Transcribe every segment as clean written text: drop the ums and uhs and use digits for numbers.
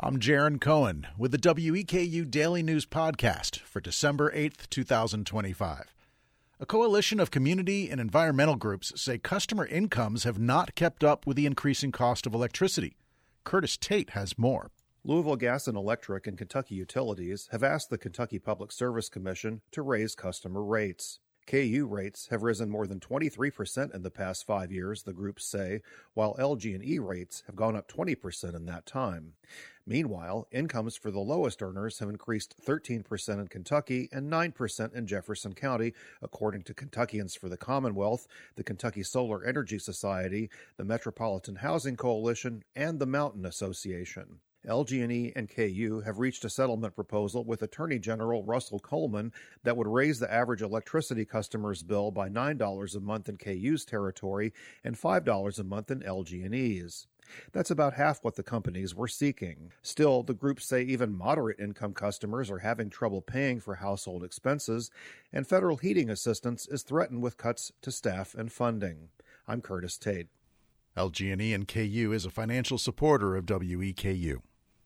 I'm Jaron Cohen with the WEKU Daily News Podcast for December 8th, 2025. A coalition of community and environmental groups say customer incomes have not kept up with the increasing cost of electricity. Curtis Tate has more. Louisville Gas and Electric and Kentucky Utilities have asked the Kentucky Public Service Commission to raise customer rates. KU rates have risen more than 23% in the past 5 years, the groups say, while LG&E rates have gone up 20% in that time. Meanwhile, incomes for the lowest earners have increased 13% in Kentucky and 9% in Jefferson County, according to Kentuckians for the Commonwealth, the Kentucky Solar Energy Society, the Metropolitan Housing Coalition, and the Mountain Association. LG&E and KU have reached a settlement proposal with Attorney General Russell Coleman that would raise the average electricity customer's bill by $9 a month in KU's territory and $5 a month in LG&E's. That's about half what the companies were seeking. Still, the groups say even moderate income customers are having trouble paying for household expenses, and federal heating assistance is threatened with cuts to staff and funding. I'm Curtis Tate. LG&E and KU is a financial supporter of WEKU.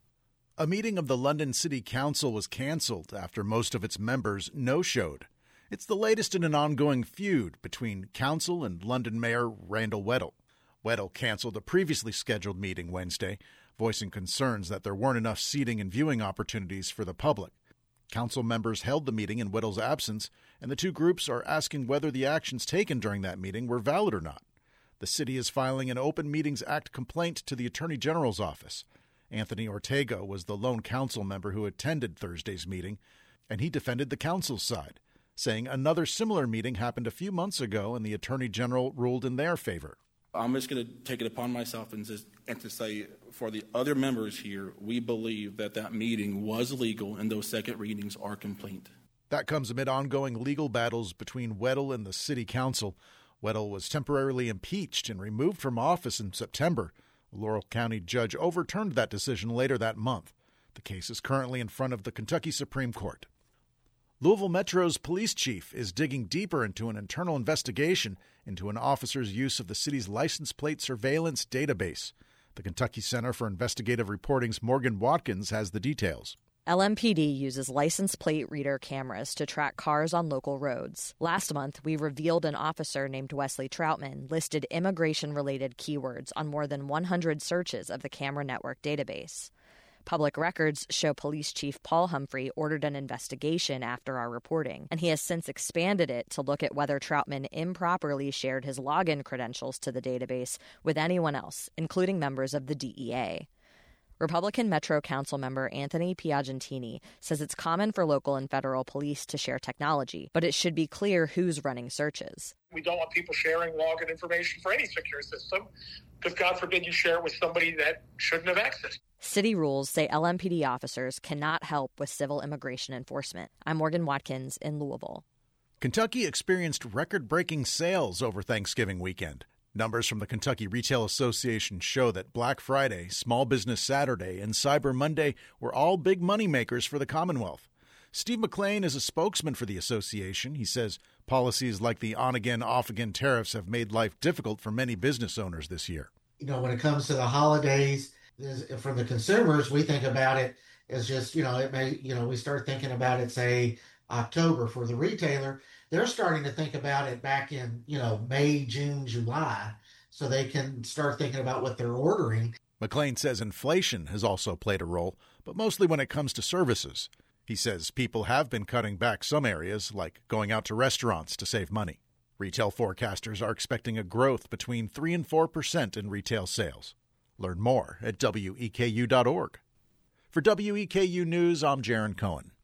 A meeting of the London City Council was canceled after most of its members no-showed. It's the latest in an ongoing feud between council and London Mayor Randall Weddle. Weddle canceled a previously scheduled meeting Wednesday, voicing concerns that there weren't enough seating and viewing opportunities for the public. Council members held the meeting in Weddle's absence, and the two groups are asking whether the actions taken during that meeting were valid or not. The city is filing an Open Meetings Act complaint to the Attorney General's office. Anthony Ortega was the lone council member who attended Thursday's meeting, and he defended the council's side, saying another similar meeting happened a few months ago and the Attorney General ruled in their favor. I'm just going to take it upon myself and to say for the other members here, we believe that meeting was legal and those second readings are complete. That comes amid ongoing legal battles between Weddle and the city council. Weddle was temporarily impeached and removed from office in September. A Laurel County judge overturned that decision later that month. The case is currently in front of the Kentucky Supreme Court. Louisville Metro's police chief is digging deeper into an internal investigation into an officer's use of the city's license plate surveillance database. The Kentucky Center for Investigative Reporting's Morgan Watkins has the details. LMPD uses license plate reader cameras to track cars on local roads. Last month, we revealed an officer named Wesley Troutman listed immigration-related keywords on more than 100 searches of the camera network database. Public records show Police Chief Paul Humphrey ordered an investigation after our reporting, and he has since expanded it to look at whether Troutman improperly shared his login credentials to the database with anyone else, including members of the DEA. Republican Metro Council member Anthony Piagentini says it's common for local and federal police to share technology, but it should be clear who's running searches. We don't want people sharing login information for any secure system, because God forbid you share it with somebody that shouldn't have access. City rules say LMPD officers cannot help with civil immigration enforcement. I'm Morgan Watkins in Louisville. Kentucky experienced record-breaking sales over Thanksgiving weekend. Numbers from the Kentucky Retail Association show that Black Friday, Small Business Saturday, and Cyber Monday were all big moneymakers for the Commonwealth. Steve McLean is a spokesman for the association. He says policies like the on-again, off-again tariffs have made life difficult for many business owners this year. When it comes to the holidays, from the consumers, we think about it as just, we start thinking about it, say, October. For the retailer, they're starting to think about it back in, May, June, July, so they can start thinking about what they're ordering. McLean says inflation has also played a role, but mostly when it comes to services. He says people have been cutting back some areas, like going out to restaurants to save money. Retail forecasters are expecting a growth between 3% and 4% in retail sales. Learn more at WEKU.org. For WEKU News, I'm Jaron Cohen.